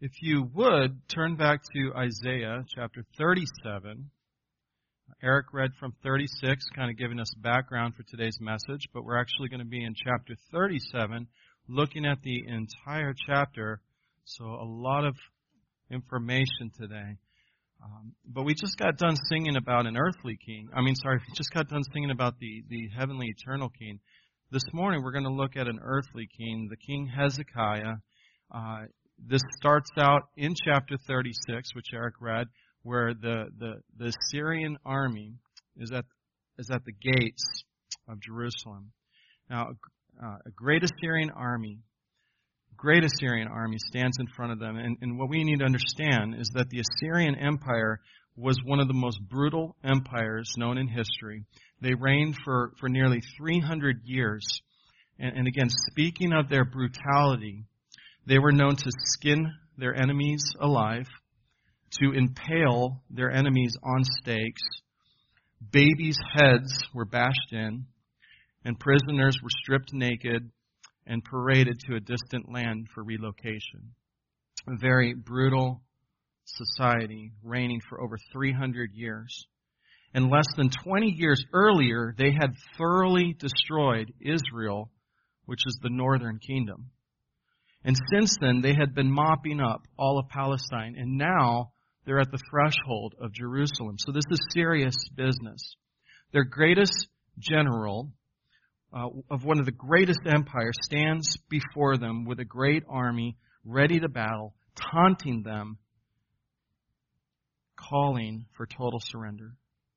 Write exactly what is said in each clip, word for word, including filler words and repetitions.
If you would, turn back to Isaiah chapter thirty-seven. Eric read from thirty-six, kind of giving us background for today's message, but we're actually going to be in chapter thirty-seven, looking at the entire chapter, so a lot of information today. Um, but we just got done singing about an earthly king. I mean, sorry, we just got done singing about the, the heavenly eternal king. This morning we're going to look at an earthly king, the King Hezekiah. Uh, this starts out in chapter thirty-six, which Eric read, where the, the, the Assyrian army is at is at the gates of Jerusalem. Now, uh, a great Assyrian army, great Assyrian army stands in front of them, and, and what we need to understand is that the Assyrian Empire was one of the most brutal empires known in history. They reigned for, for nearly three hundred years. And, and again, speaking of their brutality, they were known to skin their enemies alive, to impale their enemies on stakes. Babies' heads were bashed in, and prisoners were stripped naked and paraded to a distant land for relocation. A very brutal society reigning for over three hundred years. And less than twenty years earlier, they had thoroughly destroyed Israel, which is the northern kingdom. And since then, they had been mopping up all of Palestine, and now they're at the threshold of Jerusalem. So this is serious business. Their greatest general uh, of one of the greatest empires stands before them with a great army ready to battle, taunting them, calling for total surrender.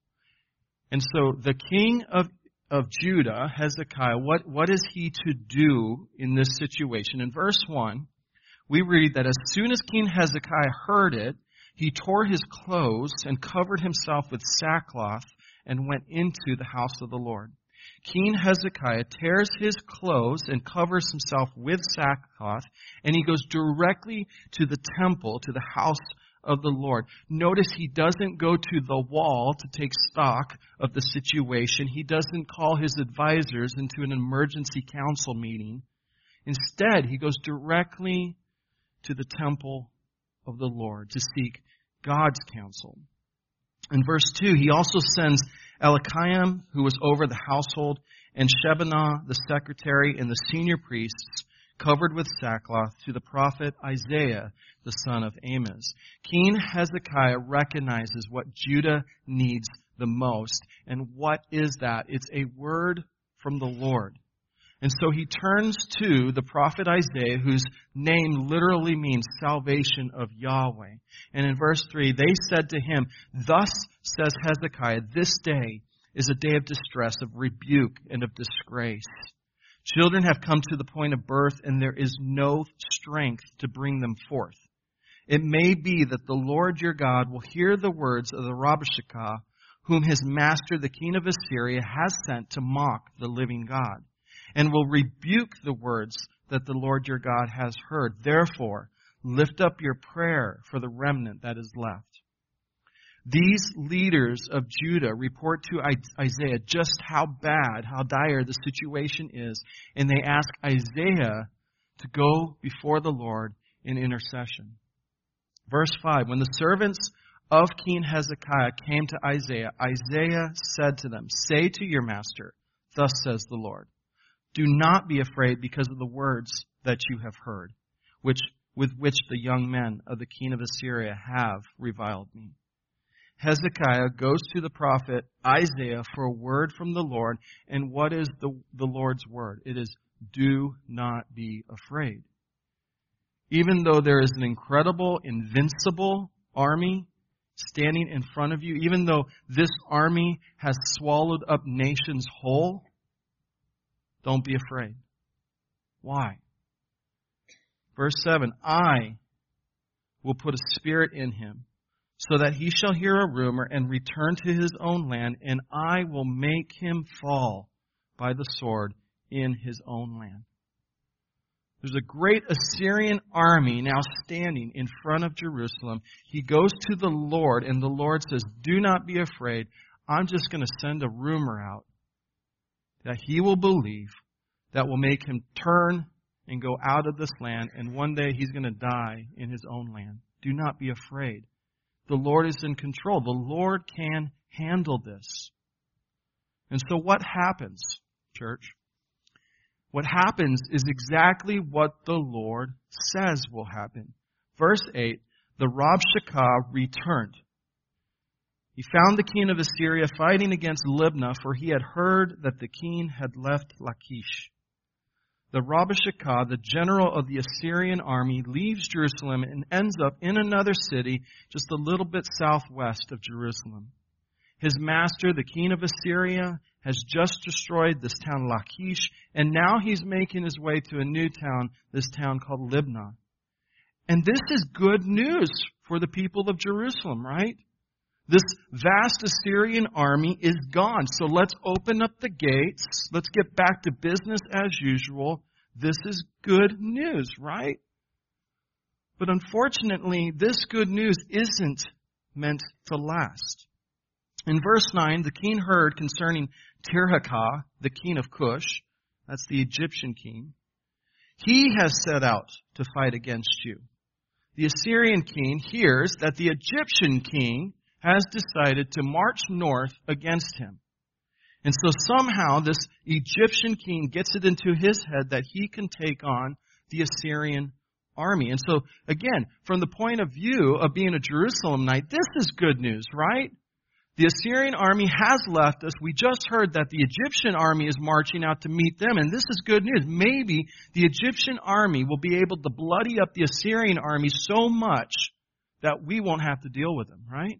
And so the king of, of Judah, Hezekiah, what, what is he to do in this situation? In verse one, we read that as soon as King Hezekiah heard it, he tore his clothes and covered himself with sackcloth and went into the house of the Lord. King Hezekiah tears his clothes and covers himself with sackcloth, and he goes directly to the temple, to the house of the Lord. Notice he doesn't go to the wall to take stock of the situation. He doesn't call his advisors into an emergency council meeting. Instead, he goes directly to the temple of the Lord to seek God's counsel. In verse two, he also sends Eliakim, who was over the household, and Shebaniah, the secretary, and the senior priests, covered with sackcloth, to the prophet Isaiah, the son of Amos. King Hezekiah recognizes what Judah needs the most. And what is that? It's a word from the Lord. And so he turns to the prophet Isaiah, whose name literally means salvation of Yahweh. And in verse three, they said to him, "Thus says Hezekiah, this day is a day of distress, of rebuke, and of disgrace. Children have come to the point of birth, and there is no strength to bring them forth. It may be that the Lord your God will hear the words of the Rabshakeh, whom his master, the king of Assyria, has sent to mock the living God, and will rebuke the words that the Lord your God has heard. Therefore, lift up your prayer for the remnant that is left." These leaders of Judah report to Isaiah just how bad, how dire the situation is, and they ask Isaiah to go before the Lord in intercession. Verse five, when the servants of King Hezekiah came to Isaiah, Isaiah said to them, "Say to your master, thus says the Lord, do not be afraid because of the words that you have heard, which with which the young men of the king of Assyria have reviled me." Hezekiah goes to the prophet Isaiah for a word from the Lord. And what is the, the Lord's word? It is, do not be afraid. Even though there is an incredible, invincible army standing in front of you, even though this army has swallowed up nations whole, don't be afraid. Why? Verse seven, I will put a spirit in him, so that he shall hear a rumor and return to his own land, and I will make him fall by the sword in his own land. There's a great Assyrian army now standing in front of Jerusalem. He goes to the Lord, and the Lord says, do not be afraid. I'm just going to send a rumor out that he will believe, that will make him turn and go out of this land, and one day he's going to die in his own land. Do not be afraid. The Lord is in control. The Lord can handle this. And so what happens, church? What happens is exactly what the Lord says will happen. Verse eight, the Rabshakeh returned. He found the king of Assyria fighting against Libnah, for he had heard that the king had left Lachish. The Rabshakeh, the general of the Assyrian army, leaves Jerusalem and ends up in another city just a little bit southwest of Jerusalem. His master, the king of Assyria, has just destroyed this town Lachish, and now he's making his way to a new town, this town called Libnah. And this is good news for the people of Jerusalem, right? This vast Assyrian army is gone. So let's open up the gates. Let's get back to business as usual. This is good news, right? But unfortunately, this good news isn't meant to last. In verse nine, the king heard concerning Tirhakah, the king of Cush, that's the Egyptian king. He has set out to fight against you. The Assyrian king hears that the Egyptian king has decided to march north against him. And so somehow this Egyptian king gets it into his head that he can take on the Assyrian army. And so again, from the point of view of being a Jerusalemite, this is good news, right? The Assyrian army has left us. We just heard that the Egyptian army is marching out to meet them, and this is good news. Maybe the Egyptian army will be able to bloody up the Assyrian army so much that we won't have to deal with them, right?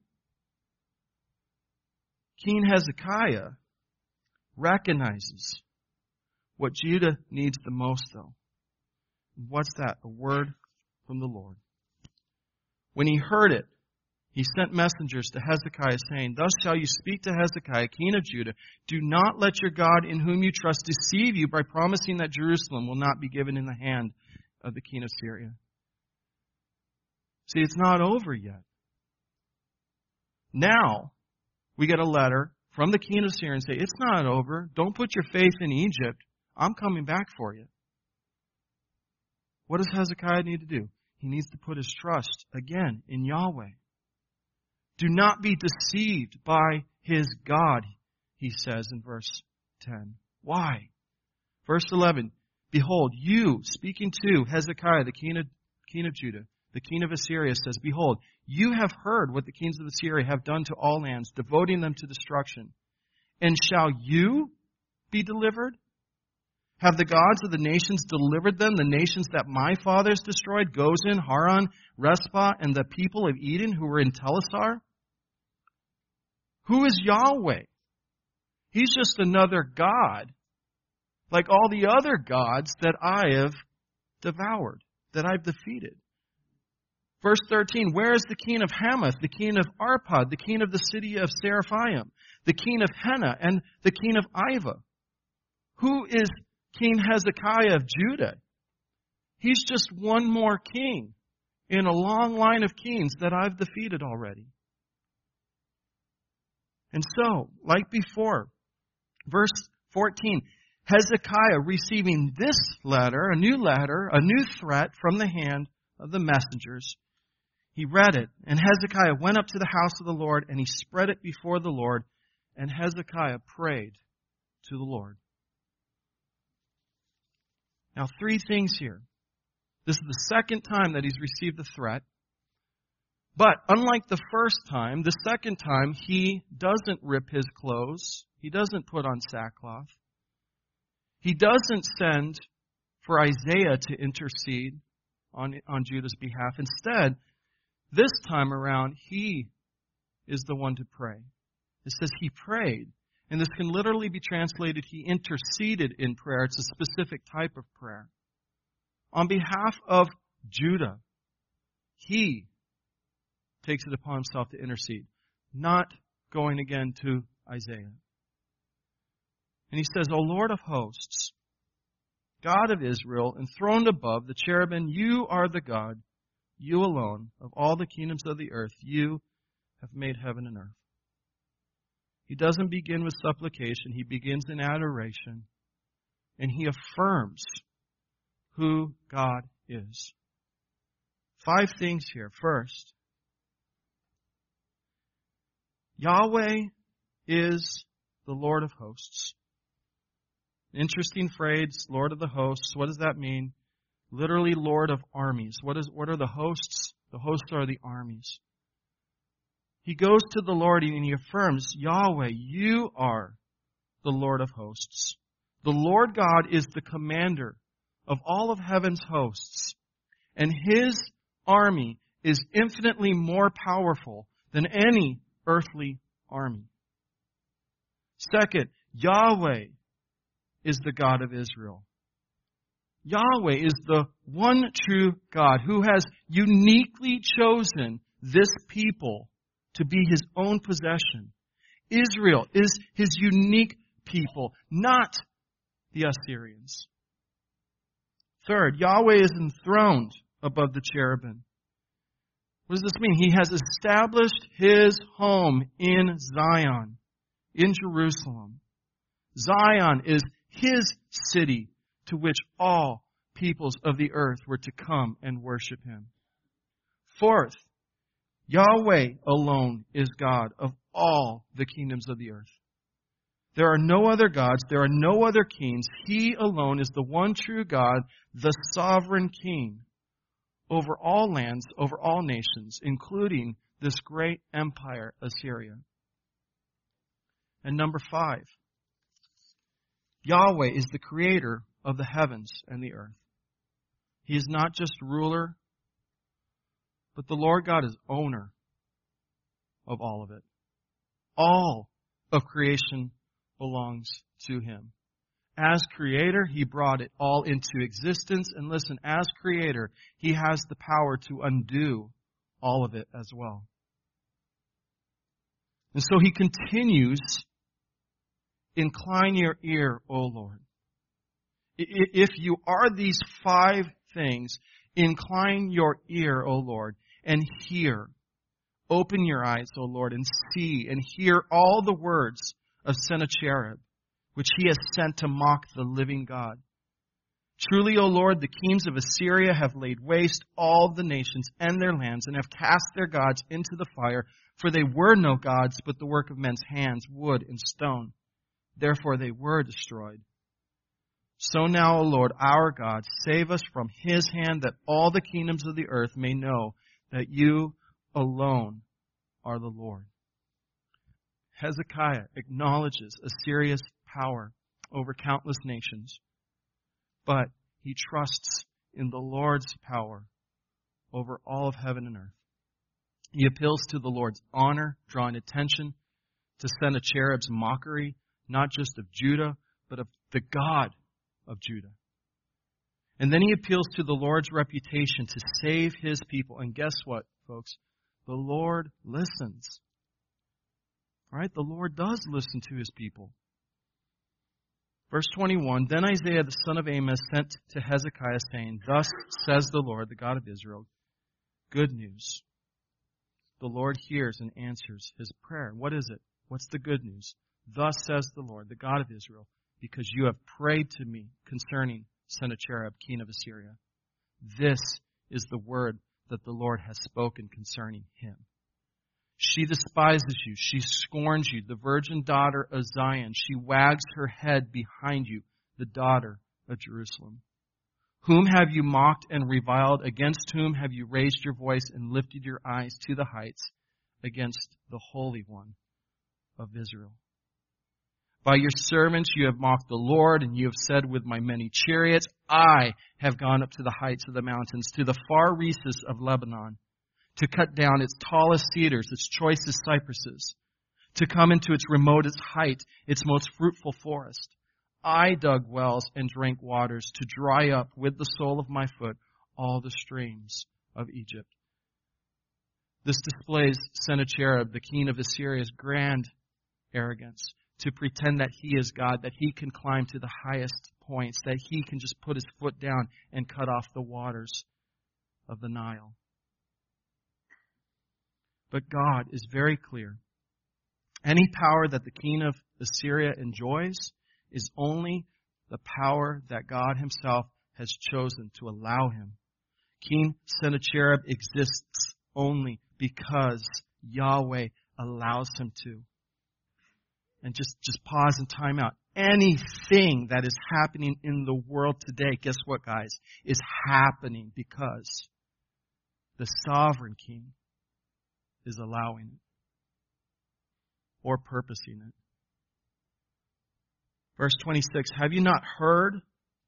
King Hezekiah recognizes what Judah needs the most, though. What's that? A word from the Lord. When he heard it, he sent messengers to Hezekiah, saying, Thus shall you speak to Hezekiah, king of Judah. Do not let your God in whom you trust deceive you by promising that Jerusalem will not be given in the hand of the king of Syria. See, it's not over yet. Now, we get a letter from the king of Syria and say, it's not over. Don't put your faith in Egypt. I'm coming back for you. What does Hezekiah need to do? He needs to put his trust, again, in Yahweh. Do not be deceived by his God, he says in verse ten. Why? Verse eleven, Behold, you, speaking to Hezekiah, the king of, king of Judah, the king of Assyria says, Behold, you have heard what the kings of Assyria have done to all lands, devoting them to destruction. And shall you be delivered? Have the gods of the nations delivered them, the nations that my fathers destroyed, Gozan, Haran, Respah, and the people of Eden who were in Telassar? Who is Yahweh? He's just another god, like all the other gods that I have devoured, that I've defeated. Verse thirteen, Where is the king of Hamath, the king of Arpad, the king of the city of Seraphim, the king of Hena, and the king of Ivah? Who is King Hezekiah of Judah? He's just one more king in a long line of kings that I've defeated already. And so, like before, verse fourteen, Hezekiah receiving this letter, a new letter, a new threat from the hand of the messengers, he read it, and Hezekiah went up to the house of the Lord, and he spread it before the Lord, and Hezekiah prayed to the Lord. Now, three things here. This is the second time that he's received the threat. But unlike the first time, the second time, he doesn't rip his clothes. He doesn't put on sackcloth. He doesn't send for Isaiah to intercede on, on Judah's behalf. Instead, this time around, he is the one to pray. It says he prayed. And this can literally be translated, he interceded in prayer. It's a specific type of prayer. On behalf of Judah, he takes it upon himself to intercede, not going again to Isaiah. And he says, O Lord of hosts, God of Israel, enthroned above the cherubim, you are the God, you alone, of all the kingdoms of the earth, you have made heaven and earth. He doesn't begin with supplication. He begins in adoration. And he affirms who God is. Five things here. First, Yahweh is the Lord of hosts. Interesting phrase, Lord of the hosts. What does that mean? Literally, Lord of armies. What is? What are the hosts? The hosts are the armies. He goes to the Lord and he affirms, Yahweh, you are the Lord of hosts. The Lord God is the commander of all of heaven's hosts, and His army is infinitely more powerful than any earthly army. Second, Yahweh is the God of Israel. Yahweh is the one true God who has uniquely chosen this people to be His own possession. Israel is His unique people, not the Assyrians. Third, Yahweh is enthroned above the cherubim. What does this mean? He has established His home in Zion, in Jerusalem. Zion is His city to which all peoples of the earth were to come and worship Him. Fourth, Yahweh alone is God of all the kingdoms of the earth. There are no other gods. There are no other kings. He alone is the one true God, the sovereign King over all lands, over all nations, including this great empire, Assyria. And number five, Yahweh is the creator of the heavens and the earth. He is not just ruler, but the Lord God is owner of all of it. All of creation belongs to Him. As creator, He brought it all into existence. And listen, as creator, He has the power to undo all of it as well. And so He continues, incline your ear, O Lord. If you are these five things, incline your ear, O Lord, and hear. Open your eyes, O Lord, and see and hear all the words of Sennacherib, which he has sent to mock the living God. Truly, O Lord, the kings of Assyria have laid waste all the nations and their lands, and have cast their gods into the fire, for they were no gods, but the work of men's hands, wood and stone. Therefore they were destroyed. So now, O Lord, our God, save us from His hand, that all the kingdoms of the earth may know that You alone are the Lord. Hezekiah acknowledges Assyria's power over countless nations, but he trusts in the Lord's power over all of heaven and earth. He appeals to the Lord's honor, drawing attention to Sennacherib's mockery, not just of Judah, but of the God of Judah. And then he appeals to the Lord's reputation to save His people. And guess what, folks? The Lord listens. Right? The Lord does listen to His people. Verse twenty-one, Then Isaiah the son of Amos sent to Hezekiah, saying, Thus says the Lord, the God of Israel, good news. The Lord hears and answers his prayer. What is it? What's the good news? Thus says the Lord, the God of Israel, because you have prayed to me concerning Sennacherib, king of Assyria. This is the word that the Lord has spoken concerning him. She despises you. She scorns you, the virgin daughter of Zion. She wags her head behind you, the daughter of Jerusalem. Whom have you mocked and reviled? Against whom have you raised your voice and lifted your eyes to the heights? Against the Holy One of Israel. By your servants you have mocked the Lord, and you have said with my many chariots, I have gone up to the heights of the mountains, to the far recesses of Lebanon, to cut down its tallest cedars, its choicest cypresses, to come into its remotest height, its most fruitful forest. I dug wells and drank waters to dry up with the sole of my foot all the streams of Egypt. This displays Sennacherib, the king of Assyria's grand arrogance, to pretend that he is God, that he can climb to the highest points, that he can just put his foot down and cut off the waters of the Nile. But God is very clear. Any power that the king of Assyria enjoys is only the power that God himself has chosen to allow him. King Sennacherib exists only because Yahweh allows him to. And just, just pause and time out. Anything that is happening in the world today, guess what, guys, is happening because the sovereign king is allowing it or purposing it. Verse twenty-six, have you not heard?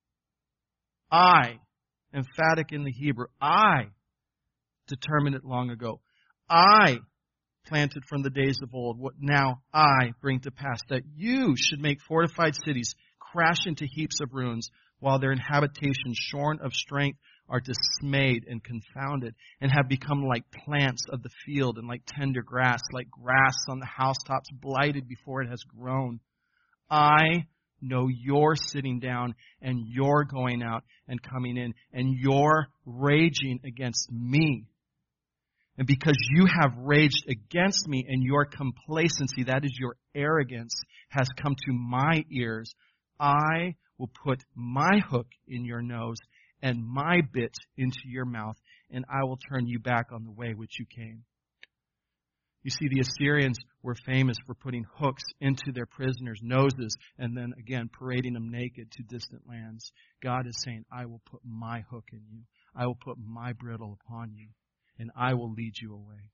I, emphatic in the Hebrew, I determined it long ago. I planted from the days of old what now I bring to pass, that you should make fortified cities crash into heaps of ruins, while their inhabitations, shorn of strength, are dismayed and confounded, and have become like plants of the field and like tender grass, like grass on the housetops, blighted before it has grown. I know you're sitting down and you're going out and coming in, and you're raging against me. And because you have raged against me, and your complacency, that is your arrogance, has come to my ears, I will put my hook in your nose and my bit into your mouth, and I will turn you back on the way which you came. You see, the Assyrians were famous for putting hooks into their prisoners' noses and then, again, parading them naked to distant lands. God is saying, I will put my hook in you. I will put my bridle upon you, and I will lead you away.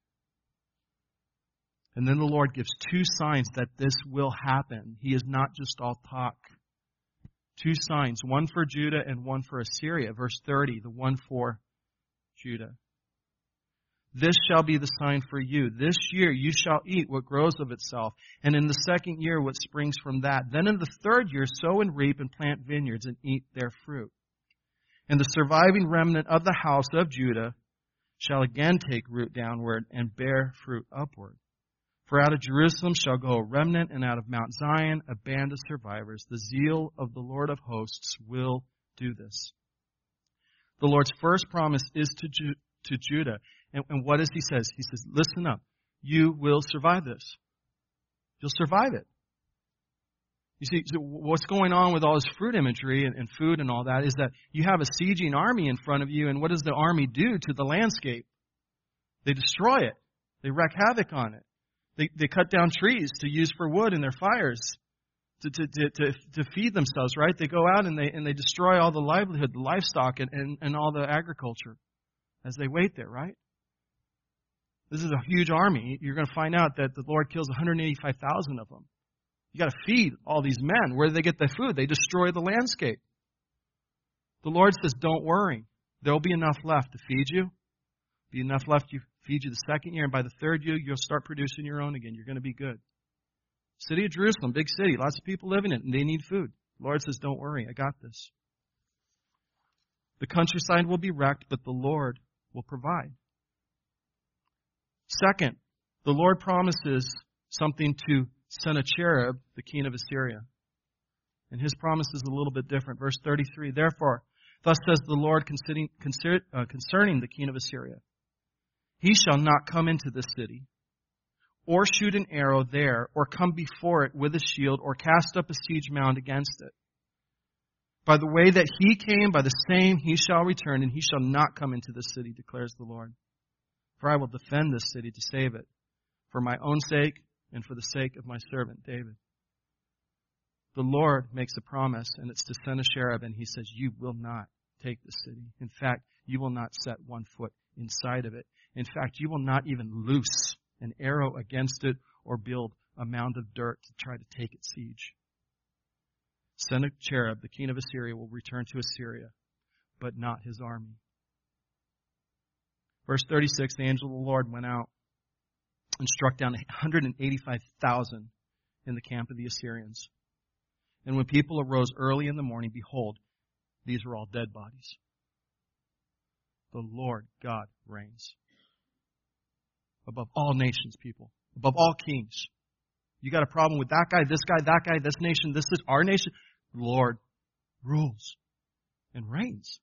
And then the Lord gives two signs that this will happen. He is not just all talk. Two signs, one for Judah and one for Assyria. Verse thirty, the one for Judah. This shall be the sign for you. This year you shall eat what grows of itself, and in the second year what springs from that. Then in the third year sow and reap and plant vineyards and eat their fruit. And the surviving remnant of the house of Judah shall again take root downward and bear fruit upward. For out of Jerusalem shall go a remnant, and out of Mount Zion a band of survivors. The zeal of the Lord of hosts will do this. The Lord's first promise is to, Ju- to Judah. And, and what does he says? He says, listen up. You will survive this. You'll survive it. You see, so what's going on with all this fruit imagery and, and food and all that is that you have a sieging army in front of you, and what does the army do to the landscape? They destroy it. They wreak havoc on it. They, they cut down trees to use for wood in their fires to, to, to, to, to feed themselves, right? They go out and they, and they destroy all the livelihood, the livestock, and, and, and all the agriculture as they wait there, right? This is a huge army. You're going to find out that the Lord kills one hundred eighty-five thousand of them. You got to feed all these men. Where do they get their food? They destroy the landscape. The Lord says, don't worry. There'll be enough left to feed you. Be enough left to feed you the second year, and by the third year, you'll start producing your own again. You're going to be good. City of Jerusalem, big city, lots of people living in it, and they need food. The Lord says, don't worry, I got this. The countryside will be wrecked, but the Lord will provide. Second, the Lord promises something to Sennacherib, the king of Assyria. And his promise is a little bit different. Verse thirty-three, therefore, thus says the Lord concerning, uh, concerning the king of Assyria. He shall not come into this city, or shoot an arrow there, or come before it with a shield, or cast up a siege mound against it. By the way that he came, by the same he shall return, and he shall not come into this city, declares the Lord. For I will defend this city to save it, for my own sake and for the sake of my servant David. The Lord makes a promise, and it's to Sennacherib, and he says, you will not take the city. In fact, you will not set one foot inside of it. In fact, you will not even loose an arrow against it or build a mound of dirt to try to take its siege. Sennacherib, the king of Assyria, will return to Assyria, but not his army. Verse thirty-six, the angel of the Lord went out and struck down one hundred eighty-five thousand in the camp of the Assyrians. And when people arose early in the morning, behold, these were all dead bodies. The Lord God reigns above all nations, people, above all kings. You got a problem with that guy, this guy, that guy, this nation, this is our nation. The Lord rules and reigns.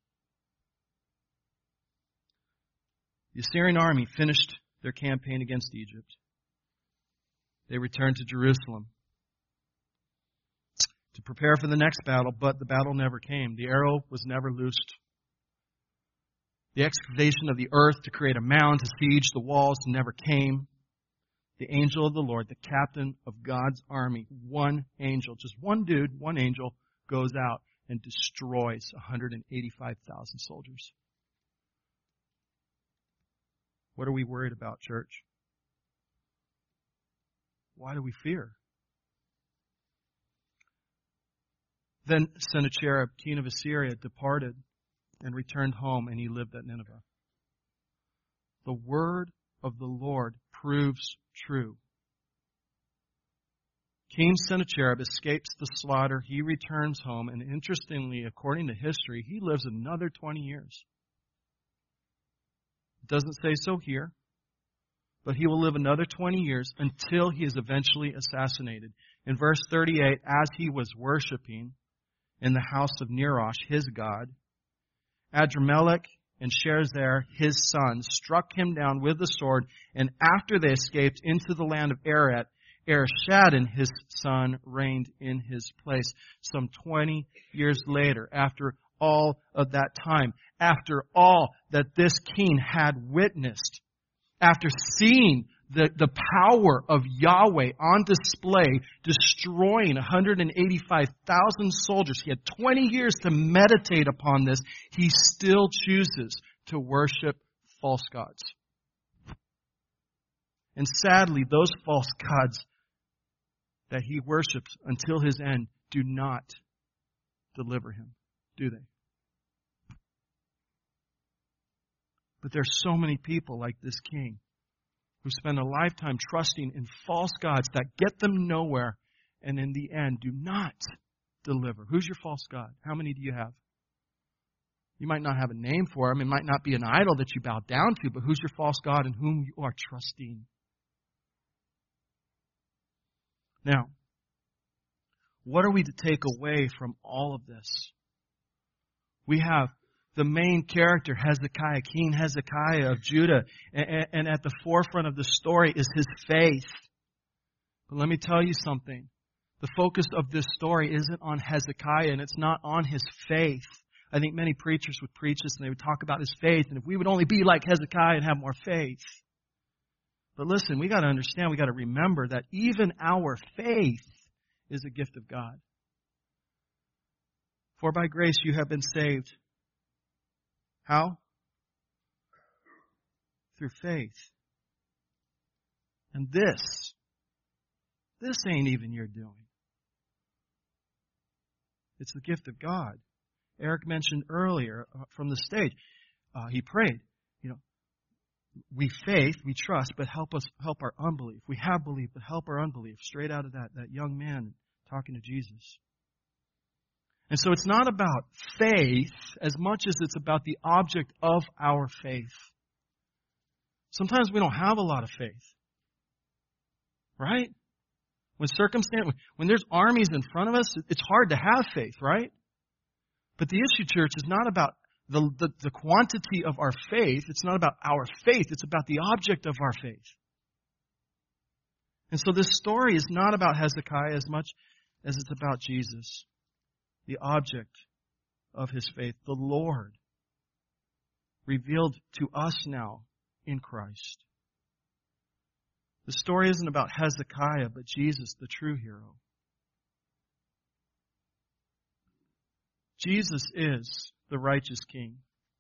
The Assyrian army finished their campaign against Egypt. They returned to Jerusalem to prepare for the next battle, but the battle never came. The arrow was never loosed. The excavation of the earth to create a mound to siege the walls never came. The angel of the Lord, the captain of God's army, one angel, just one dude, one angel, goes out and destroys one hundred eighty-five thousand soldiers. What are we worried about, church? Why do we fear? Then Sennacherib, king of Assyria, departed and returned home, and he lived at Nineveh. The word of the Lord proves true. King Sennacherib escapes the slaughter. He returns home, and interestingly, according to history, he lives another twenty years. It doesn't say so here, but he will live another twenty years until he is eventually assassinated. In verse thirty-eight, as he was worshiping in the house of Nerosh, his god, Adrammelech and Sharezer, his son, struck him down with the sword, and after they escaped into the land of Ararat, Ereshadon, his son, reigned in his place. Some twenty years later, after all of that time, after all that this king had witnessed, after seeing the, the power of Yahweh on display, destroying one hundred eighty-five thousand soldiers, he had twenty years to meditate upon this. He still chooses to worship false gods. And sadly, those false gods that he worships until his end do not deliver him, do they? But there's so many people like this king who spend a lifetime trusting in false gods that get them nowhere and in the end do not deliver. Who's your false god? How many do you have? You might not have a name for him. It might not be an idol that you bow down to, but who's your false god and whom you are trusting? Now, what are we to take away from all of this? We have the main character, Hezekiah, King Hezekiah of Judah, and, and at the forefront of the story is his faith. But let me tell you something. The focus of this story isn't on Hezekiah, and it's not on his faith. I think many preachers would preach this, and they would talk about his faith, and if we would only be like Hezekiah and have more faith. But listen, we got to understand, we got to remember that even our faith is a gift of God. For by grace you have been saved. How? Through faith. And this, this ain't even your doing. It's the gift of God. Eric mentioned earlier from the stage, uh, he prayed, you know, we faith, we trust, but help us, help our unbelief. We have belief, but help our unbelief. Straight out of that, that young man talking to Jesus. And so it's not about faith as much as it's about the object of our faith. Sometimes we don't have a lot of faith. Right? When circumstance, when there's armies in front of us, it's hard to have faith, right? But the issue, church, is not about the, the, the quantity of our faith. It's not about our faith. It's about the object of our faith. And so this story is not about Hezekiah as much as it's about Jesus, the object of his faith, the Lord, revealed to us now in Christ. The story isn't about Hezekiah, but Jesus, the true hero. Jesus is the righteous King.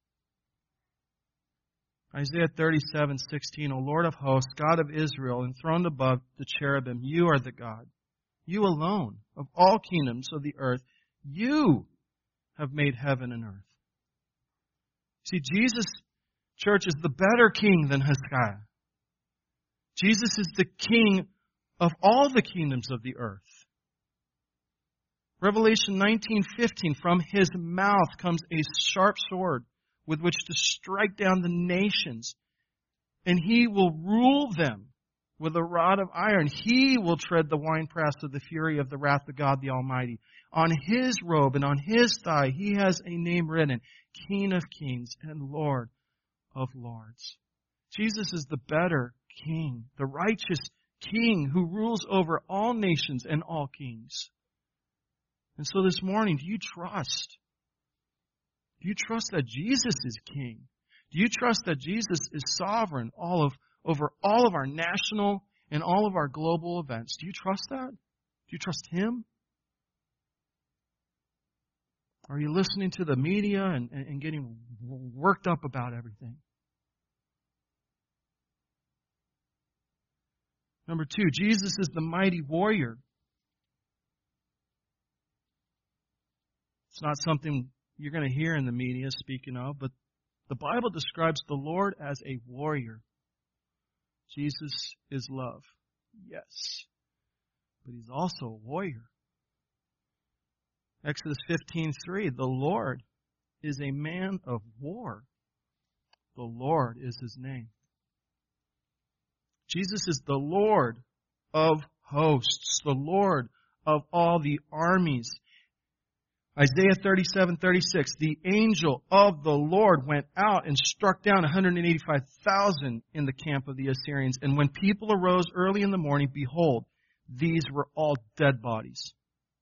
Isaiah thirty-seven sixteen, O Lord of hosts, God of Israel, enthroned above the cherubim, you are the God. You alone, of all kingdoms of the earth, you have made heaven and earth. See, Jesus, church, is the better king than Hezekiah. Jesus is the king of all the kingdoms of the earth. Revelation nineteen fifteen, from his mouth comes a sharp sword with which to strike down the nations, and he will rule them with a rod of iron. He will tread the winepress of the fury of the wrath of God the Almighty. On his robe and on his thigh he has a name written, King of Kings and Lord of Lords. Jesus is the better king, the righteous king who rules over all nations and all kings. And so this morning, do you trust? Do you trust that Jesus is King? Do you trust that Jesus is sovereign all of, over all of our national and all of our global events? Do you trust that? Do you trust Him? Are you listening to the media and, and getting worked up about everything? Number two, Jesus is the mighty warrior. It's not something you're going to hear in the media speaking of, but the Bible describes the Lord as a warrior. Jesus is love. Yes. But He's also a warrior. Exodus fifteen three, the Lord is a man of war. The Lord is His name. Jesus is the Lord of hosts, the Lord of all the armies. Isaiah thirty-seven thirty-six, the angel of the Lord went out and struck down one hundred eighty-five thousand in the camp of the Assyrians. And when people arose early in the morning, behold, these were all dead bodies.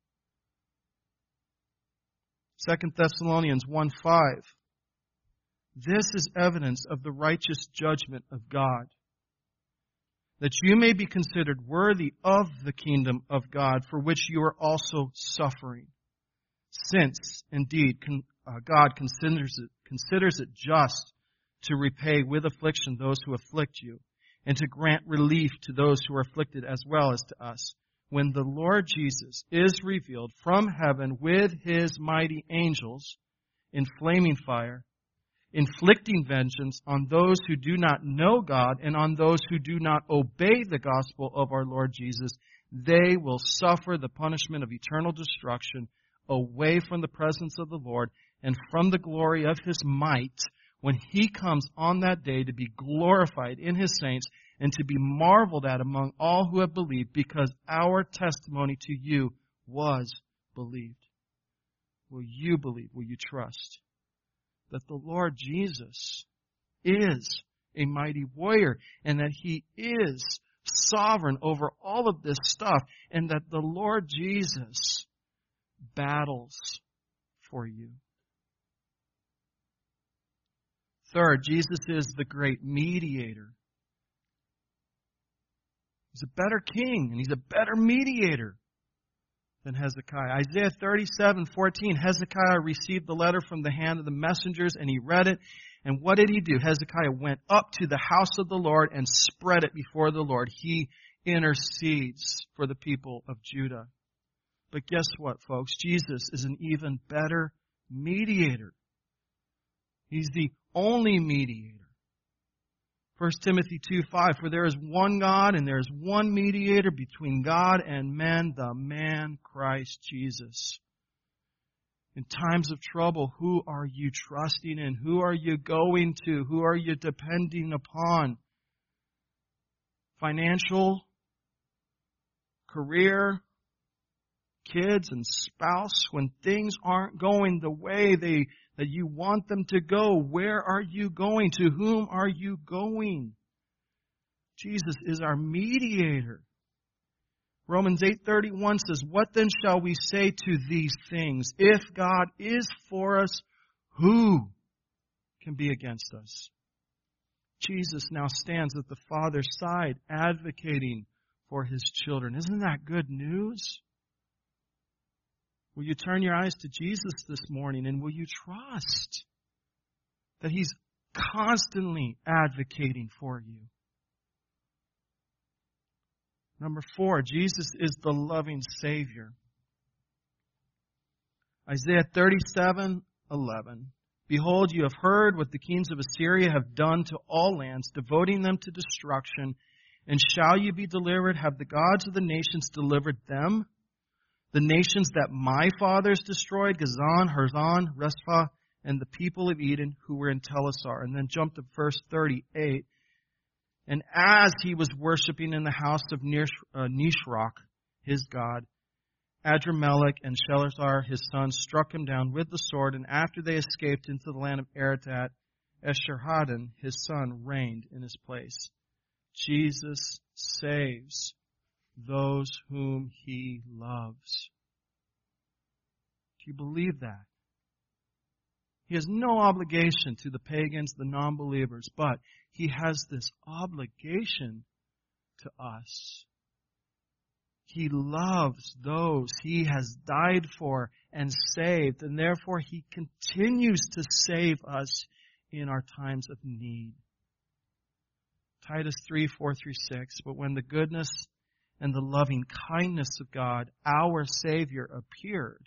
Second Thessalonians one five, this is evidence of the righteous judgment of God, that you may be considered worthy of the kingdom of God, for which you are also suffering. Since, indeed, con, uh, God considers it, considers it just to repay with affliction those who afflict you, and to grant relief to those who are afflicted as well as to us, when the Lord Jesus is revealed from heaven with His mighty angels in flaming fire, inflicting vengeance on those who do not know God and on those who do not obey the gospel of our Lord Jesus. They will suffer the punishment of eternal destruction away from the presence of the Lord and from the glory of His might when He comes on that day to be glorified in His saints and to be marveled at among all who have believed, because our testimony to you was believed. Will you believe? Will you trust that the Lord Jesus is a mighty warrior and that He is sovereign over all of this stuff, and that the Lord Jesus battles for you? Third, Jesus is the great mediator. He's a better king, and He's a better mediator than Hezekiah. Isaiah thirty-seven fourteen, Hezekiah received the letter from the hand of the messengers, and he read it. And what did he do? Hezekiah went up to the house of the Lord and spread it before the Lord. He intercedes for the people of Judah. But guess what, folks? Jesus is an even better mediator. He's the only mediator. First Timothy two five, for there is one God and there is one mediator between God and men, the man Christ Jesus. In times of trouble, who are you trusting in? Who are you going to? Who are you depending upon? Financial, career, kids and spouse, when things aren't going the way they that you want them to go, where are you going? To whom are you going? Jesus is our mediator. Romans eight thirty-one says, what then shall we say to these things? If God is for us, who can be against us? Jesus now stands at the Father's side, advocating for His children. Isn't that good news? Will you turn your eyes to Jesus this morning, and will you trust that He's constantly advocating for you? Number four, Jesus is the loving Savior. Isaiah thirty-seven eleven. Behold, you have heard what the kings of Assyria have done to all lands, devoting them to destruction. And shall you be delivered? Have the gods of the nations delivered them? The nations that my fathers destroyed, Gazan, Herzon, Resphah, and the people of Eden who were in Telassar. And then jump to verse thirty-eight. And as he was worshiping in the house of Nisroch, his god, Adrammelech and Shealtiel, his son, struck him down with the sword. And after they escaped into the land of Aratat, Esarhaddon, his son, reigned in his place. Jesus saves those whom He loves. you believe that? He has no obligation to the pagans, the non-believers, but He has this obligation to us. He loves those He has died for and saved, and therefore He continues to save us in our times of need. Titus three, four through six, but when the goodness and the loving kindness of God, our Savior, appeared,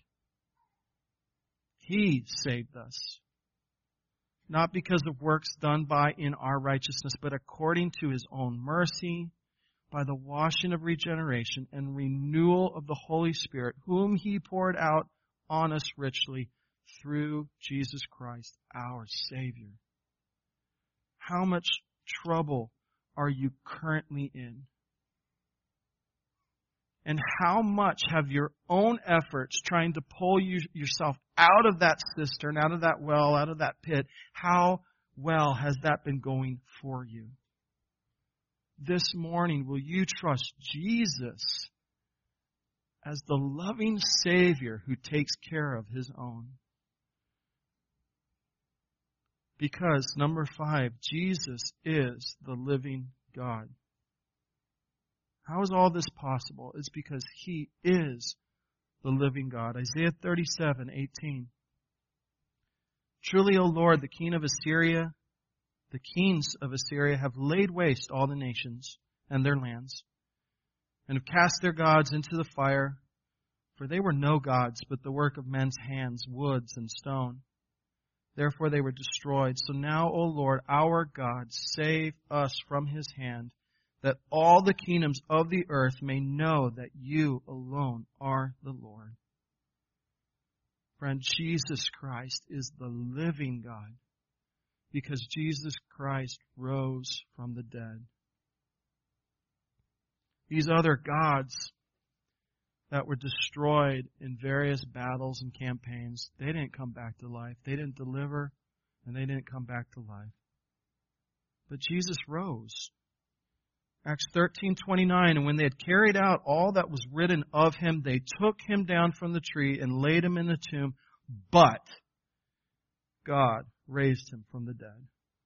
He saved us. Not because of works done by in our righteousness, but according to His own mercy, by the washing of regeneration and renewal of the Holy Spirit, whom He poured out on us richly through Jesus Christ, our Savior. How much trouble are you currently in? And how much have your own efforts trying to pull you yourself out of that cistern, out of that well, out of that pit, how well has that been going for you? This morning, will you trust Jesus as the loving Savior who takes care of His own? Because, number five, Jesus is the living God. How is all this possible? It's because He is the living God. Isaiah thirty-seven, eighteen. Truly, O Lord, the king of Assyria, the kings of Assyria have laid waste all the nations and their lands, and have cast their gods into the fire, for they were no gods, but the work of men's hands, woods and stone. Therefore they were destroyed. So now, O Lord, our God, save us from His hand, that all the kingdoms of the earth may know that You alone are the Lord. Friend, Jesus Christ is the living God, because Jesus Christ rose from the dead. These other gods that were destroyed in various battles and campaigns, they didn't come back to life. They didn't deliver, and they didn't come back to life. But Jesus rose. Acts thirteen twenty-nine, and when they had carried out all that was written of Him, they took Him down from the tree and laid Him in the tomb, but God raised Him from the dead.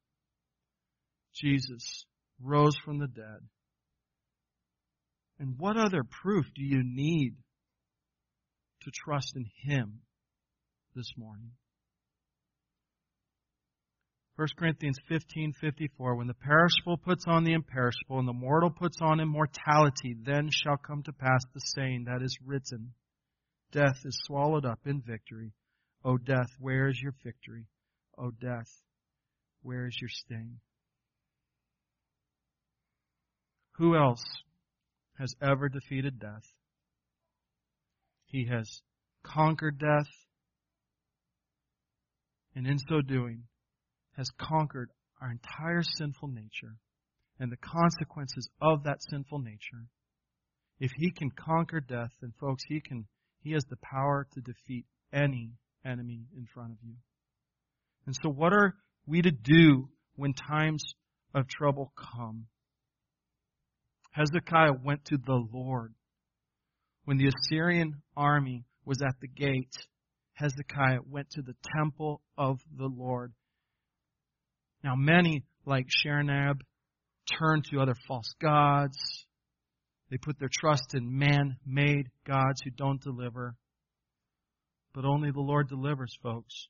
Jesus rose from the dead. And what other proof do you need to trust in Him this morning? First Corinthians fifteen fifty-four, when the perishable puts on the imperishable and the mortal puts on immortality, then shall come to pass the saying that is written, death is swallowed up in victory. O death, where is your victory? O death, where is your sting? Who else has ever defeated death? He has conquered death, and in so doing, has conquered our entire sinful nature and the consequences of that sinful nature. If He can conquer death, then folks, He can, He has the power to defeat any enemy in front of you. And so what are we to do when times of trouble come? Hezekiah went to the Lord. When the Assyrian army was at the gate, Hezekiah went to the temple of the Lord. Now many, like Sharonab, turn to other false gods. They put their trust in man-made gods who don't deliver. But only the Lord delivers, folks.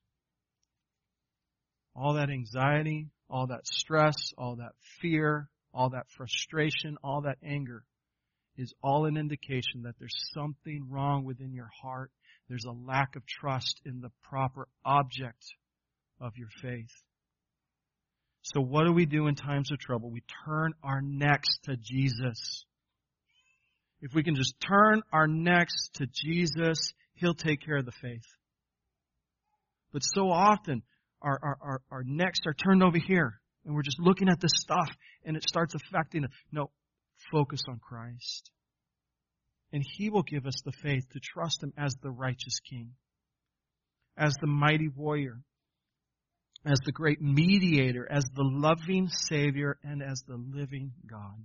All that anxiety, all that stress, all that fear, all that frustration, all that anger is all an indication that there's something wrong within your heart. There's a lack of trust in the proper object of your faith. So what do we do in times of trouble? We turn our necks to Jesus. If we can just turn our necks to Jesus, He'll take care of the faith. But so often, our, our, our, our necks are turned over here, and we're just looking at this stuff, and it starts affecting us. No, focus on Christ. And He will give us the faith to trust Him as the righteous King, as the mighty warrior, as the great mediator, as the loving Savior, and as the living God.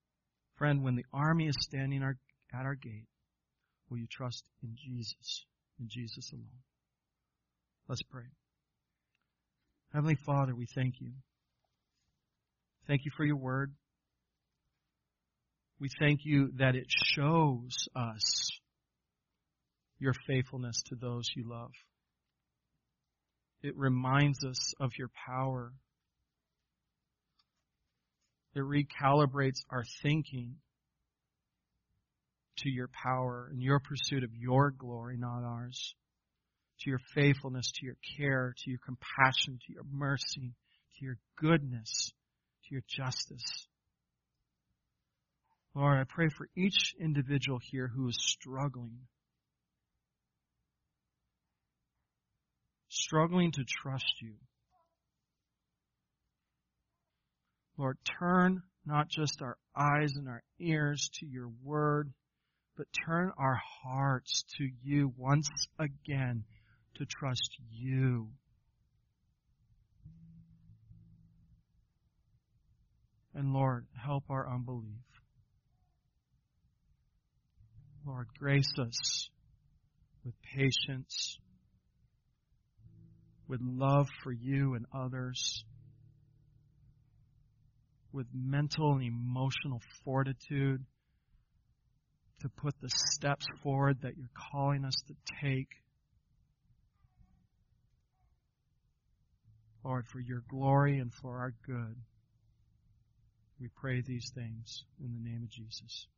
Friend, when the army is standing our, at our gate, will you trust in Jesus? in Jesus alone. Let's pray. Heavenly Father, we thank you. Thank you for your word. We thank you that it shows us your faithfulness to those you love. It reminds us of your power. It recalibrates our thinking to your power and your pursuit of your glory, not ours. To your faithfulness, to your care, to your compassion, to your mercy, to your goodness, to your justice. Lord, I pray for each individual here who is struggling. Struggling to trust you. Lord, turn not just our eyes and our ears to your word, but turn our hearts to you once again to trust you. And Lord, help our unbelief. Lord, grace us with patience, with love for you and others, with mental and emotional fortitude to put the steps forward that you're calling us to take. Lord, for your glory and for our good, we pray these things in the name of Jesus.